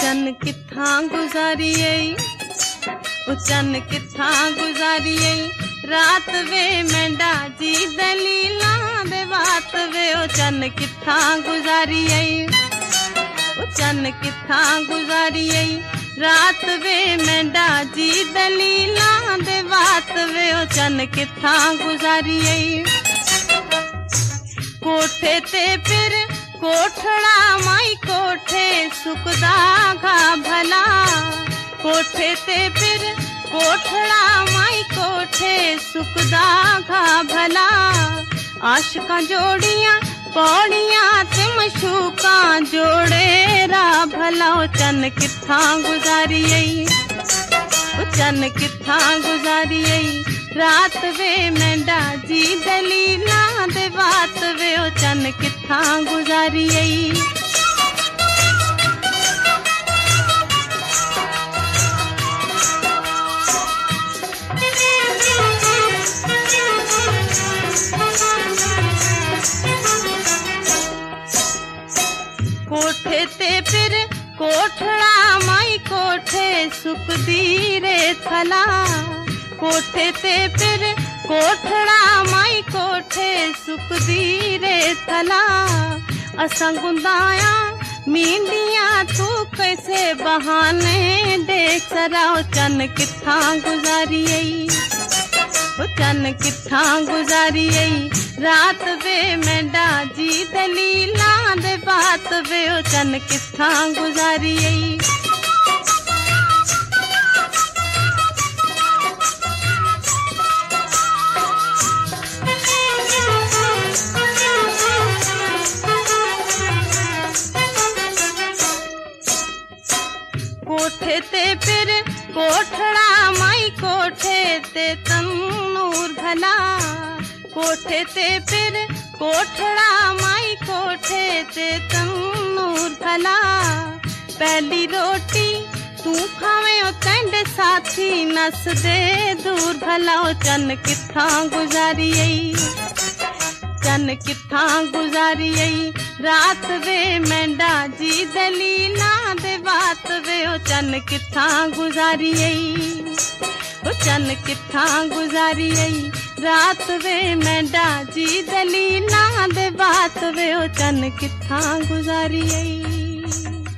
चन कित्थां गुजारिए, ओ चन कित्थां गुजारिए रात वे मेंढा जी दलीला दे बात वे, ओ चन कित्थां गुजारिए, ओ चन कित्थां गुजारिए रात वे मेंढा जी दलीला दे बात वे, ओ चन कित्थां गुजारिए। कोठे ते फिर कोठड़ा माई कोठे सुकदा घा भला, कोठे ते फिर कोठड़ा माई कोठे सुकदा घा भला। आशिकां जोड़ियां पौड़ियां ते मशूकां जोड़े रा भला, ओ चन कित्थां गुजारिए, ओ चन कित्थां गुजारिए रात वे मेंढा जी दलीला दे बात वे, ओ चन कित्थां गुजारिए। कोठे ते फिर कोठड़ा माई कोठे सुकदी रे थला, कोठे ते फिर कोठड़ा माई कोठे सुकदी रे थला। असां गुंदाया मींदियां तू कैसे बहाने देख सरा, ओ चन कित्थां गुजारिए, ओ चन कित्थां गुजारिए रात वे मेंढा जी दलीला दे बात वे, ओ चन कित्थां गुजारिए। कोठे ते फिर कोठड़ा माई कोठे ते तन्नूर भला, कोठे ते फिर कोठड़ा माई कोठे ते तन्नूर भला। पहली रोटी तू खावे ओ तेंदे साथी नस दे दूर भला, ओ चन कित्थां गुजारिए, चन कित्थां गुजारिए रात वे मेंढा जी दलीला दे बात वे, ओ चन कित्थां गुजारिए, ओ चन कित्थां गुजारिए रात वे मेंढा जी दलीला दे बात वे, ओ चन कित्थां गुजारिए।